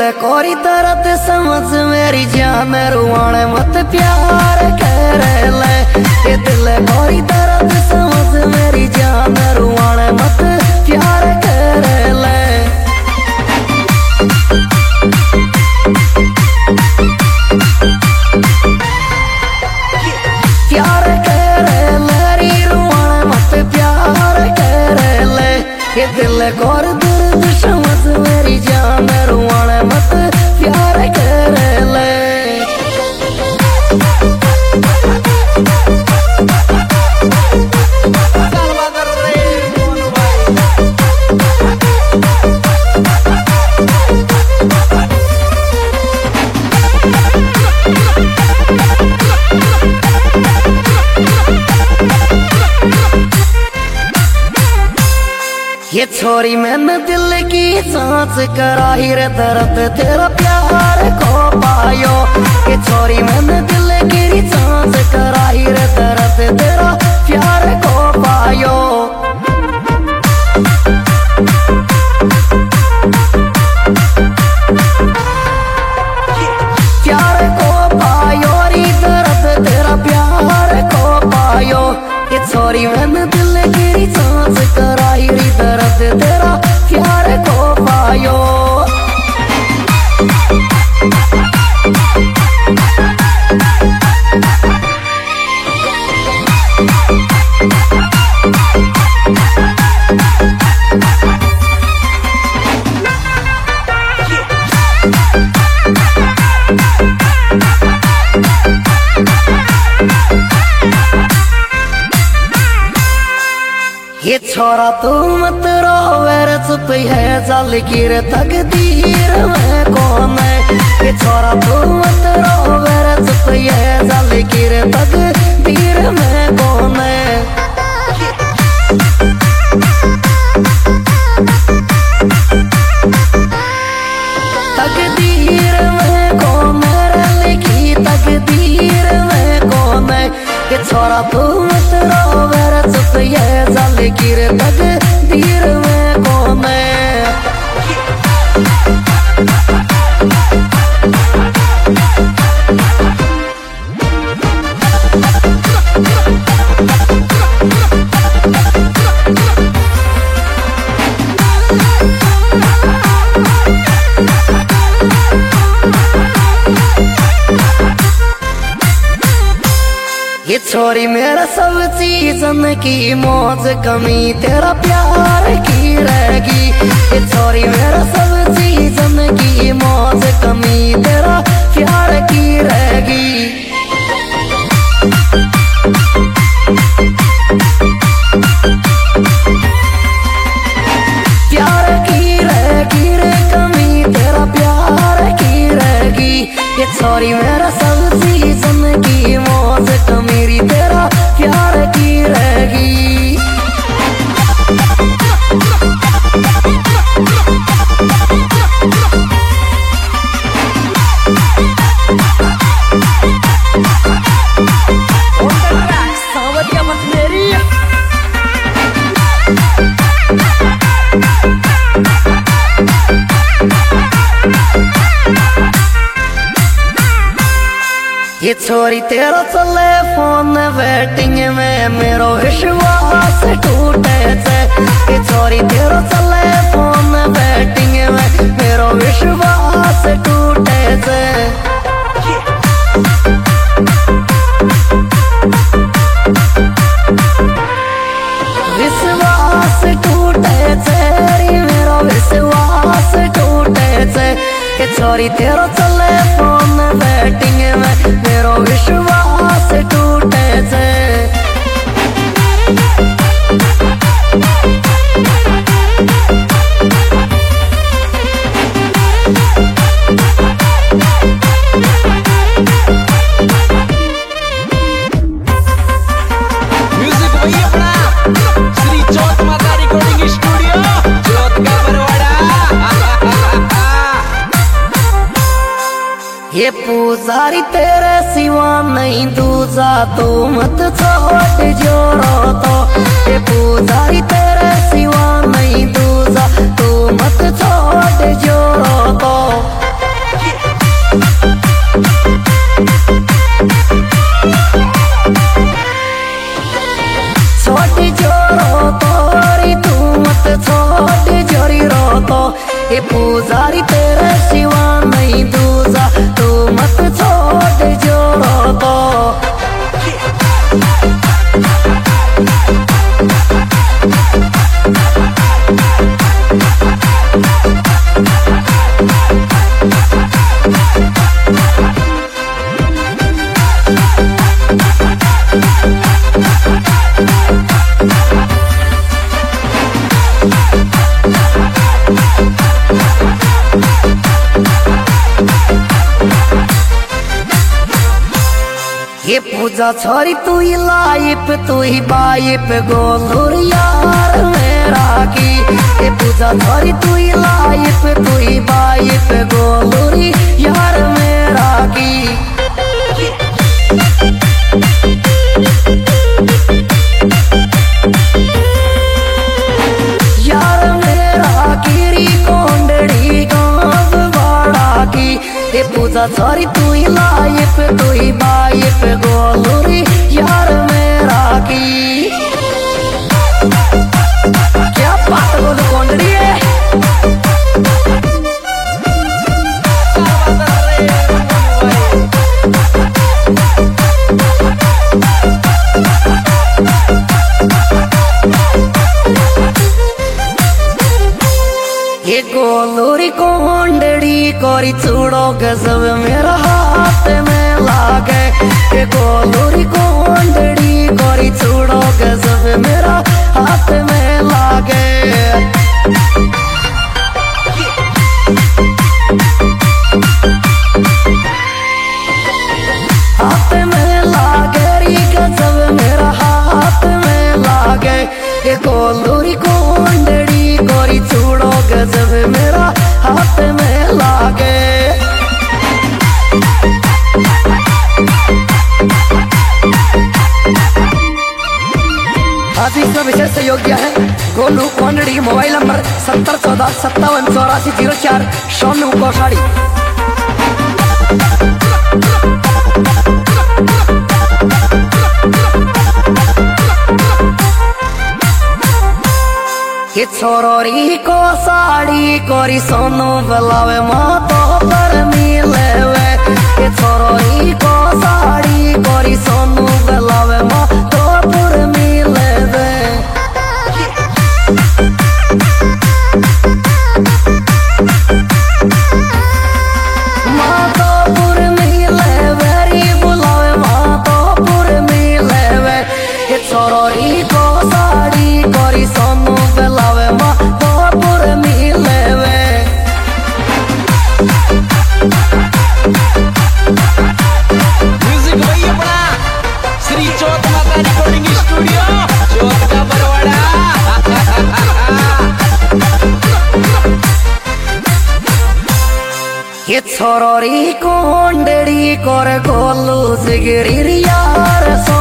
कोरी दर्द समझ मेरी जान रुआने मत प्यार कर ले। ये दिल कोरी दर्द समझ मेरी जान रुआने मत प्यार कर ले। प्यार कर ले रुआने मत प्यार कर ले। ये दिल कोरी दर्द समझ मेरी जान रुआने मत प्यार कर ले। ये छोरी मैंने दिल की सांस कराई रे दर्द तेरा प्यार को पायो। ये छोरी मैंने दिल की सांस कराई रे दर्द तेरा प्यार को पायो। प्यार को पायो रे दर्द तेरा प्यार को पायो। ये छोरी मैंने दिल की सांस कराई रे दर्द तेरा प्यार को पायो। ये छोरा तू मत रो मेरे चुप है जल गिर तकदीर में कौन है। ये छोरा तू मत रो मेरे चुप है जल गिर तकदीर में कौन है। तकदीर में कौन है लिखी तकदीर में कौन है। ये छोरा तू मत रो मेरे चुप है जल गिर तकदीर में कौन है। ये छोरी मेरा सब चीजन की मौज कमी तेरा प्यार की रहेगी। ये छोरी मेरा सब चीजन की मौज कमी तेरा प्यार की रहेगी। प्यार की रहेगी रे कमी तेरा प्यार की रहेगी। ये छोरी मेरा सब चीजन की मौज कमी तेरा प्यार की रहेगी। ये छोरी तेरा चले फोन वेटिंग में मेरो विश्वास टूटे से। ये छोरी तेरा चले फोन वेटिंग में मेरो विश्वास टूटे से। विश्वास टूटे से मेरो विश्वास टूटे से। ये छोरी तेरा चले फोन वेटिंग में मेरो विश्वास टूटे से। म्यूजिक वही अपना श्री चौथ माता रिकॉर्डिंग स्टूडियो चौथ का बरवाड़ा। ये पुजारी तेरे सिवा नहीं दूजा तू मत छोड़ जोरो तो। ये पुजारी तेरे सिवा नहीं दूजा तू मत छोड़ जोरो तो। ये पुजारी तेरे सिवा नहीं दूजा, तू मत छोड़ जोड़ो तो। ये पूजा छोरी तू ही लाइफ तू ही बाइफ गोलूर यार मेरा की। ये पूजा छोरी तू ही लाइफ तू ही बाइफ गोलूर यार मेरा की। यार मेरा गिरी कोंडड़ी गाँव वाड़ा की। ये पूजा छोरी तू ही लाइफ तू ही बाइफ गोलूरी यार मेरा की। क्या बात बोलू कोंडड़ी है। ये गोलूरी कोंडड़ी कोरी चूड़ो गजब मेरा हाथ में लागे। ये गोलूरी कोंडड़ी कोरी चूड़ो गजब मेरा हाथ में लागे। हाथ में लागे री गजब मेरा हाथ में लागे। ये गोलूरी कोंडड़ी कोरी चूड़ो गजब मेरा हाथ में लागे। आज इसमें विशेष सहयोग दिया है गोलू कोंडड़ी। Mobile number 7014578404 Sonu Kothari. ये छोरोरी को साड़ी कोरी सोनू बलावे मातो पर मिले वे। ये छोरोरी को साड़ी कोरी सोनू बलावे मातो पर मिले वे। मातो पर मिले वे री बुलावे मातो पर मिले वे। ये छोरोरी को साड़ी कोरी सोनू बलावे मातो पर मिले वे। म्यूजिक भाई अपना श्री चौथ माता रिकॉर्डिंग स्टूडियो चौथ का बरवाड़ा। ये छोरोरी कोंडड़ी कोरे गोलू जिगरी यार सो